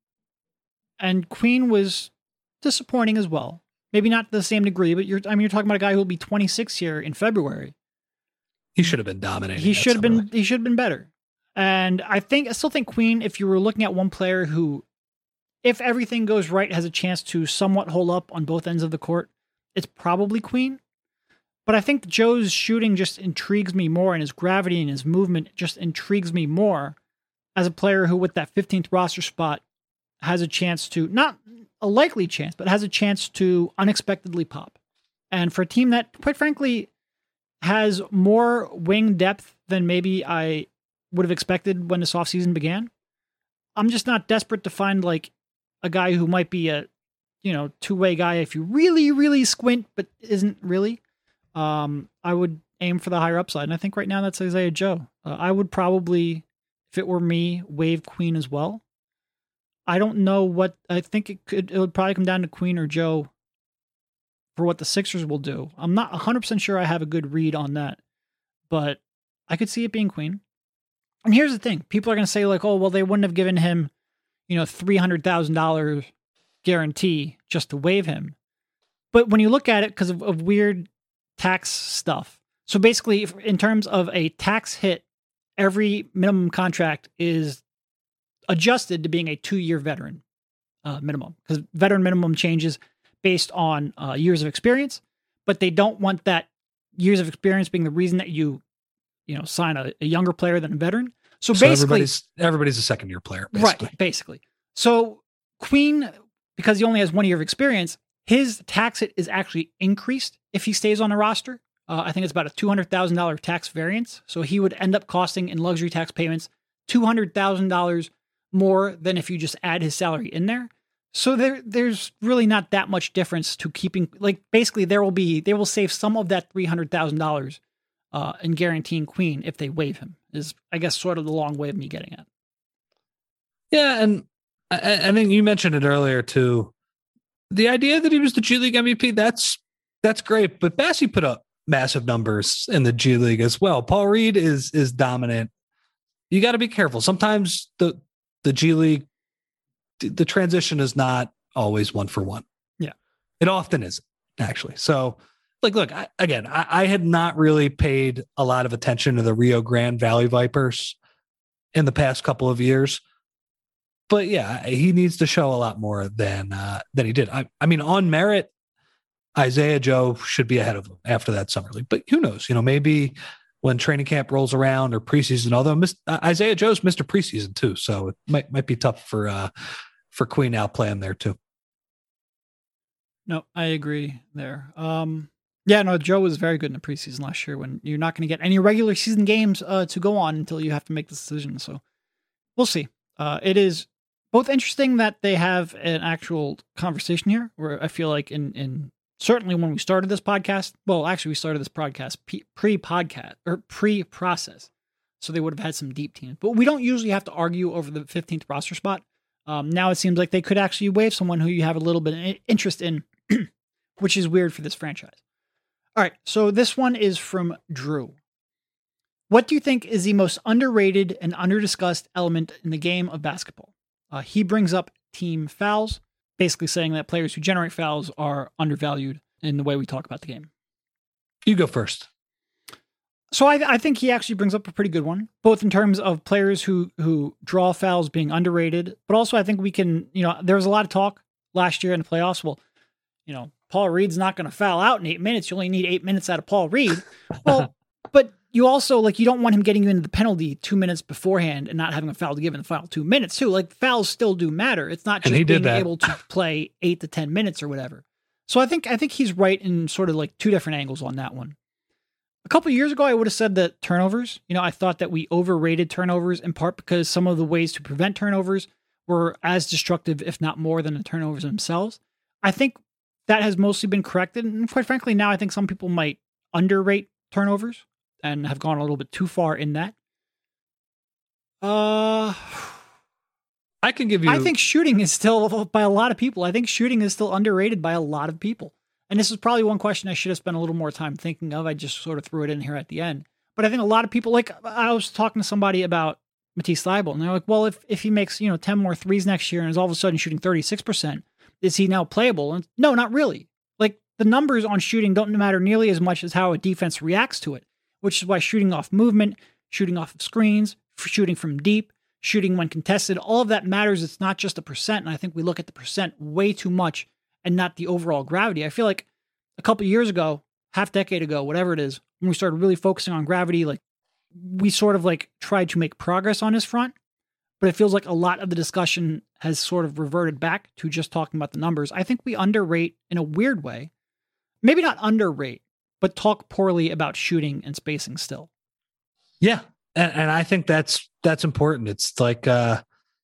Speaker 2: And Queen was disappointing as well. Maybe not to the same degree, but you're I mean, you're talking about a guy who will be twenty-six here in February.
Speaker 3: He should have been dominating.
Speaker 2: He should have been League. he should have been better. And I think I still think Queen, if you were looking at one player who, if everything goes right, has a chance to somewhat hold up on both ends of the court, it's probably Queen. But I think Joe's shooting just intrigues me more, and his gravity and his movement just intrigues me more as a player who, with that fifteenth roster spot, has a chance to, not a likely chance, but has a chance to unexpectedly pop. And for a team that, quite frankly, has more wing depth than maybe I would have expected when this offseason began, I'm just not desperate to find like a guy who might be a, you know, two-way guy if you really, really squint, but isn't really. Um, I would aim for the higher upside. And I think right now that's Isaiah Joe. Uh, I would probably, if it were me, wave Queen as well. I don't know what, I think it could, it would probably come down to Queen or Joe for what the Sixers will do. I'm not one hundred percent sure I have a good read on that, but I could see it being Queen. And here's the thing. People are going to say like, oh, well, they wouldn't have given him, you know, three hundred thousand dollars guarantee just to waive him. But when you look at it, because of, of weird tax stuff. So basically, if, in terms of a tax hit, every minimum contract is adjusted to being a two-year veteran uh, minimum, because veteran minimum changes based on uh, years of experience, but they don't want that years of experience being the reason that you, you know, sign a, a younger player than a veteran. So,
Speaker 3: so
Speaker 2: basically,
Speaker 3: everybody's, everybody's a second-year player, basically.
Speaker 2: Right, basically. So Queen, because he only has one year of experience, his tax hit is actually increased if he stays on the roster. Uh, I think it's about a two hundred thousand dollars tax variance. So he would end up costing in luxury tax payments two hundred thousand dollars more than if you just add his salary in there. So there, there's really not that much difference to keeping, like basically there will be, they will save some of that three hundred thousand dollars uh, in guaranteeing Queen if they waive him is, I guess, sort of the long way of me getting at.
Speaker 3: Yeah. And I, I think you mentioned it earlier too. The idea that he was the G League M V P, that's, that's great. But Bassey put up massive numbers in the G League as well. Paul Reed is, is dominant. You got to be careful. Sometimes the, the G League, the transition is not always one for one.
Speaker 2: Yeah.
Speaker 3: It often isn't, actually. So, like, look, I, again, I, I had not really paid a lot of attention to the Rio Grande Valley Vipers in the past couple of years. But yeah, he needs to show a lot more than uh, than he did. I, I mean, on merit, Isaiah Joe should be ahead of him after that summer league. But who knows? You know, maybe when training camp rolls around or preseason, although uh, Isaiah Joe's Mister Preseason too, so it might might be tough for uh, for Queen now playing there too.
Speaker 2: No, I agree there. Um, yeah, no, Joe was very good in the preseason last year when you're not going to get any regular season games uh, to go on until you have to make the decision. So we'll see. Uh, it is both interesting that they have an actual conversation here where I feel like in, in certainly when we started this podcast, well, actually we started this podcast pre-podcast or pre-process. So they would have had some deep teams, but we don't usually have to argue over the fifteenth roster spot. Um, now it seems like they could actually waive someone who you have a little bit of interest in, which is weird for this franchise. All right. So this one is from Drew. What do you think is the most underrated and underdiscussed element in the game of basketball? Uh, he brings up team fouls, basically saying that players who generate fouls are undervalued in the way we talk about the game.
Speaker 3: You go first.
Speaker 2: So I, I think he actually brings up a pretty good one, both in terms of players who, who draw fouls being underrated, but also I think we can, you know, there was a lot of talk last year in the playoffs. Well, you know, Paul Reed's not going to foul out in eight minutes. You only need eight minutes out of Paul Reed. Well, but you also, like, you don't want him getting you into the penalty two minutes beforehand and not having a foul to give in the final two minutes too. Like, fouls still do matter. It's not just being able to play eight to ten minutes or whatever. So I think, I think he's right in sort of like two different angles on that one. A couple of years ago, I would have said that turnovers, you know, I thought that we overrated turnovers in part because some of the ways to prevent turnovers were as destructive, if not more, than the turnovers themselves. I think that has mostly been corrected. And quite frankly, now I think some people might underrate turnovers and have gone a little bit too far in that. Uh,
Speaker 3: I can give you...
Speaker 2: I think shooting is still, by a lot of people, I think shooting is still underrated by a lot of people. And this is probably one question I should have spent a little more time thinking of. I just sort of threw it in here at the end. But I think a lot of people, like, I was talking to somebody about Matisse Thybulle, and they're like, well, if, if he makes, you know, ten more threes next year and is all of a sudden shooting thirty-six percent, is he now playable? And no, not really. Like, the numbers on shooting don't matter nearly as much as how a defense reacts to it, which is why shooting off movement, shooting off of screens, shooting from deep, shooting when contested, all of that matters. It's not just a percent. And I think we look at the percent way too much and not the overall gravity. I feel like a couple of years ago, half decade ago, whatever it is, when we started really focusing on gravity, like, we sort of like tried to make progress on this front, but it feels like a lot of the discussion has sort of reverted back to just talking about the numbers. I think we underrate in a weird way, maybe not underrate, but talk poorly about shooting and spacing still.
Speaker 3: Yeah. And, and I think that's, that's important. It's like, uh,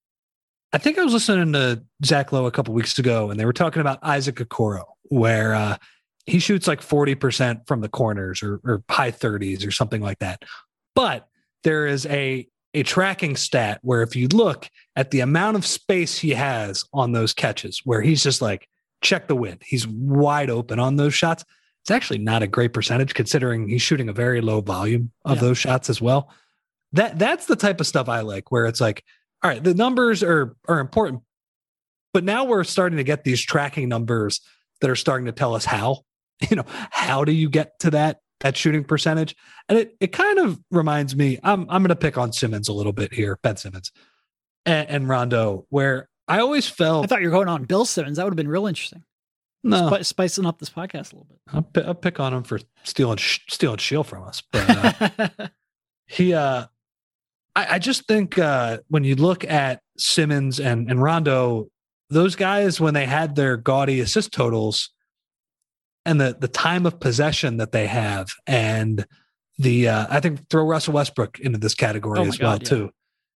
Speaker 3: I think I was listening to Zach Lowe a couple weeks ago, and they were talking about Isaac Okoro, where uh, he shoots like forty percent from the corners or, or high thirties or something like that. But there is a, a tracking stat where if you look at the amount of space he has on those catches, where he's just like, check the wind, he's wide open on those shots. It's actually not a great percentage considering he's shooting a very low volume of yeah. those shots as well. That that's the type of stuff I like, where it's like, all right, the numbers are, are important, but now we're starting to get these tracking numbers that are starting to tell us how, you know, how do you get to that, that shooting percentage? And it, it kind of reminds me, I'm, I'm going to pick on Simmons a little bit here, Ben Simmons and, and Rondo, where I always felt,
Speaker 2: I thought you were going on Bill Simmons. That would have been real interesting.
Speaker 3: No,
Speaker 2: Sp- spicing up this podcast a little bit.
Speaker 3: I'll, p- I'll pick on him for stealing, sh- stealing shield from us. But uh, he, uh, I, I just think uh, when you look at Simmons and, and Rondo, those guys, when they had their gaudy assist totals, and the the time of possession that they have, and the uh, I think throw Russell Westbrook into this category
Speaker 2: Oh my
Speaker 3: as well
Speaker 2: God, yeah.
Speaker 3: too.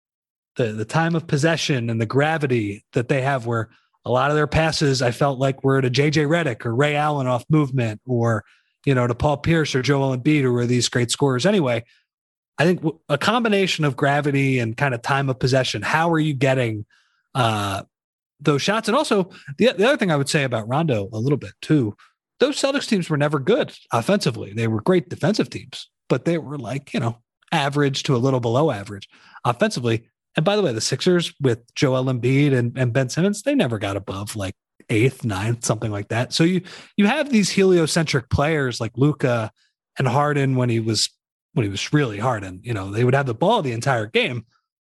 Speaker 3: The the time of possession and the gravity that they have, where a lot of their passes I felt like were to J J Redick or Ray Allen off movement, or you know to Paul Pierce or Joel Embiid, who are these great scorers anyway. I think a combination of gravity and kind of time of possession. How are you getting uh, those shots? And also the the other thing I would say about Rondo a little bit too. Those Celtics teams were never good offensively. They were great defensive teams, but they were like, you know, average to a little below average offensively. And by the way, the Sixers with Joel Embiid and, and Ben Simmons, they never got above like eighth, ninth, something like that. So you you have these heliocentric players like Luka and Harden when he was when he was really Harden. You know, they would have the ball the entire game,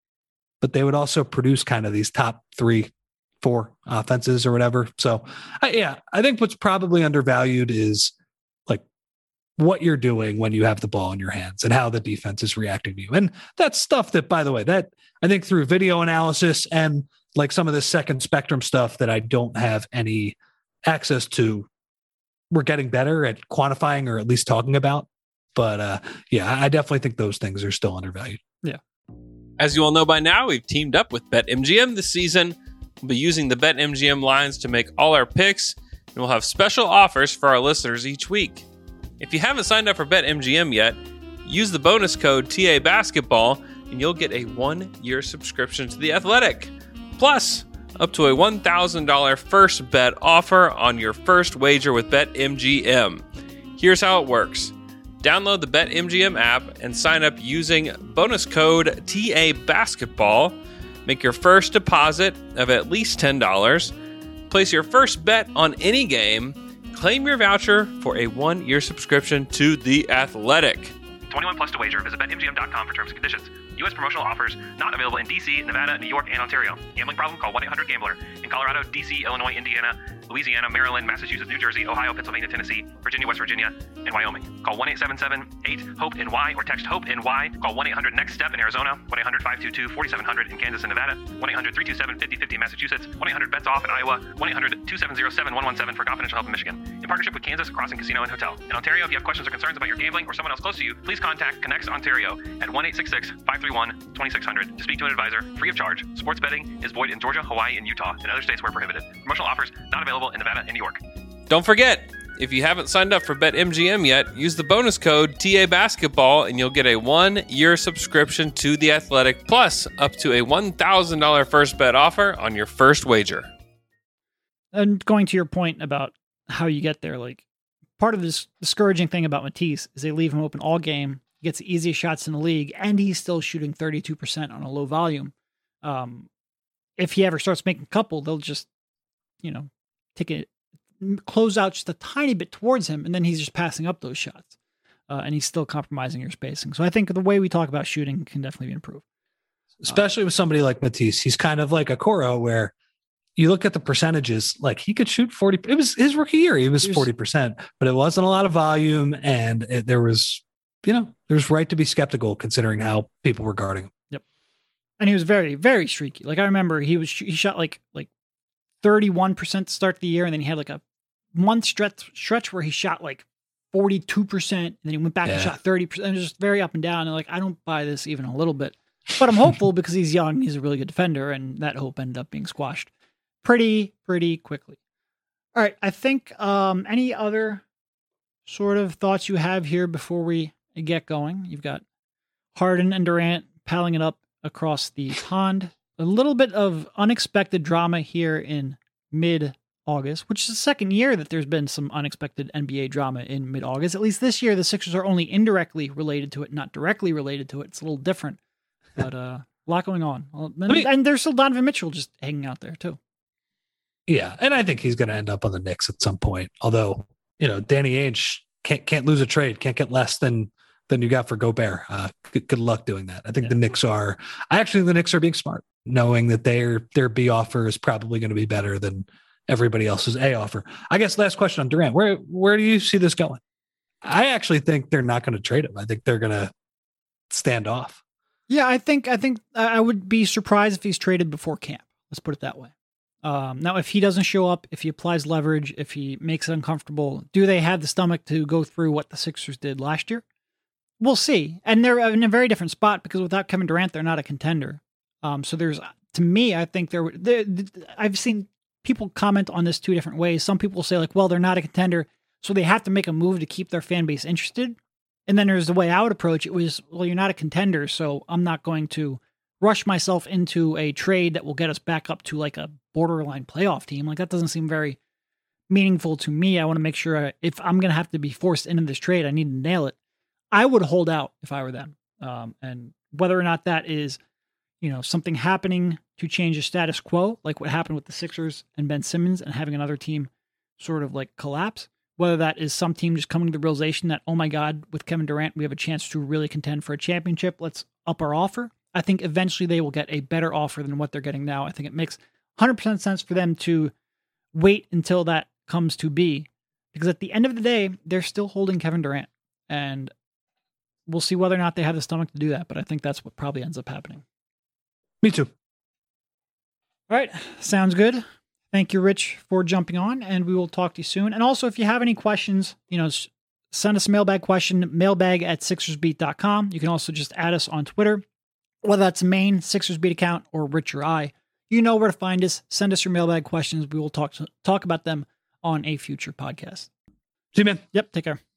Speaker 3: but they would also produce kind of these top three, four offenses or whatever. So uh, yeah, I think what's probably undervalued is like what you're doing when you have the ball in your hands and how the defense is reacting to you. And that's stuff that, by the way, that I think through video analysis and like some of this second spectrum stuff that I don't have any access to, we're getting better at quantifying or at least talking about. But uh, yeah, I definitely think those things are still undervalued.
Speaker 2: Yeah.
Speaker 4: As you all know by now, we've teamed up with BetMGM this season. We'll be using the BetMGM lines to make all our picks, and we'll have special offers for our listeners each week. If you haven't signed up for BetMGM yet, use the bonus code T A Basketball, and you'll get a one-year subscription to The Athletic. Plus, up to a one thousand dollars first bet offer on your first wager with BetMGM. Here's how it works. Download the BetMGM app and sign up using bonus code T A Basketball. Make your first deposit of at least ten dollars. Place your first bet on any game. Claim your voucher for a one-year subscription to The Athletic.
Speaker 5: twenty-one plus to wager. Visit Bet M G M dot com for terms and conditions. U S promotional offers not available in D C, Nevada, New York, and Ontario. Gambling problem? Call one eight hundred gambler. In Colorado, D C, Illinois, Indiana, Louisiana, Maryland, Massachusetts, New Jersey, Ohio, Pennsylvania, Tennessee, Virginia, West Virginia, and Wyoming. Call one eight seven seven eight hope N Y or text HOPE-NY. Call one eight hundred next step in Arizona, one eight hundred five two two four seven zero zero in Kansas and Nevada, one eight hundred three two seven five zero five zero in Massachusetts, one eight hundred bets off in Iowa, one eight hundred two seven zero seven one one seven for confidential help in Michigan. In partnership with Kansas Crossing Casino and Hotel. In Ontario, if you have questions or concerns about your gambling or someone else close to you, please contact Connects Ontario at one eight six six five three one two six zero zero to speak to an advisor, free of charge. Sports betting is void in Georgia, Hawaii, and Utah, and other states where prohibited. Promotional offers not available in Nevada and New York.
Speaker 4: Don't forget, if you haven't signed up for BetMGM yet, use the bonus code T A Basketball and you'll get a one-year subscription to The Athletic, plus up to a one thousand dollars first bet offer on your first wager.
Speaker 2: And going to your point about how you get there, like part of this discouraging thing about Matisse is they leave him open all game. He gets the easiest shots in the league, and he's still shooting thirty-two percent on a low volume. Um, if he ever starts making a couple, they'll just, you know, take it, close out just a tiny bit towards him, and then he's just passing up those shots. Uh, and he's still compromising your spacing. So I think the way we talk about shooting can definitely be improved.
Speaker 3: Especially with somebody like Matisse. He's kind of like a Coro, where you look at the percentages, like he could shoot forty. It was his rookie year. He was forty percent, but it wasn't a lot of volume. And it, there was, you know, there's right to be skeptical considering how people were guarding him.
Speaker 2: Yep. And he was very, very streaky. Like I remember he was, he shot like, like thirty-one percent to start the year. And then he had like a month stretch stretch where he shot like forty-two percent. And then he went back yeah. and shot thirty percent. And it was just very up and down. And like, I don't buy this even a little bit, but I'm hopeful because he's young. He's a really good defender. And that hope ended up being squashed pretty, pretty quickly. All right. I think um, any other sort of thoughts you have here before we get going? You've got Harden and Durant palling it up across the pond. A little bit of unexpected drama here in mid-August, which is the second year that there's been some unexpected N B A drama in mid-August. At least this year, the Sixers are only indirectly related to it, not directly related to it. It's a little different, but uh, a lot going on. And,
Speaker 3: me,
Speaker 2: and there's still Donovan Mitchell just hanging out there too.
Speaker 3: Yeah, and I think he's going to end up on the Knicks at some point. Although, you know, Danny Ainge can't can't lose a trade, can't get less than than you got for Gobert. Uh, good, good luck doing that. I think yeah. the Knicks are. I actually think the Knicks are being smart, knowing that their their B offer is probably going to be better than everybody else's A offer. I guess last question on Durant. Where where do you see this going? I actually think they're not going to trade him. I think they're going to stand off.
Speaker 2: Yeah, I think I think I would be surprised if he's traded before camp. Let's put it that way. Um, now, if he doesn't show up, if he applies leverage, if he makes it uncomfortable, do they have the stomach to go through what the Sixers did last year? We'll see. And they're in a very different spot because without Kevin Durant, they're not a contender. Um, so there's, to me, I think there, there, I've seen people comment on this two different ways. Some people say like, well, they're not a contender, so they have to make a move to keep their fan base interested. And then there's the way I would approach it was, well, you're not a contender, so I'm not going to rush myself into a trade that will get us back up to like a borderline playoff team. Like that doesn't seem very meaningful to me. I want to make sure I, if I'm going to have to be forced into this trade, I need to nail it. I would hold out if I were them. Um, and whether or not that is, you know, something happening to change the status quo, like what happened with the Sixers and Ben Simmons and having another team sort of like collapse, whether that is some team just coming to the realization that, oh my God, with Kevin Durant, we have a chance to really contend for a championship. Let's up our offer. I think eventually they will get a better offer than what they're getting now. I think it makes one hundred percent sense for them to wait until that comes to be, because at the end of the day, they're still holding Kevin Durant, and we'll see whether or not they have the stomach to do that. But I think that's what probably ends up happening.
Speaker 3: Me too.
Speaker 2: All right. Sounds good. Thank you, Rich, for jumping on, and we will talk to you soon. And also, if you have any questions, you know, send us a mailbag question, mailbag at Sixers Beat dot com. You can also just add us on Twitter, whether that's main Sixers Beat account or Rich or I. You know where to find us. Send us your mailbag questions. We will talk to, talk about them on a future podcast.
Speaker 3: See you, man.
Speaker 2: Yep. Take care.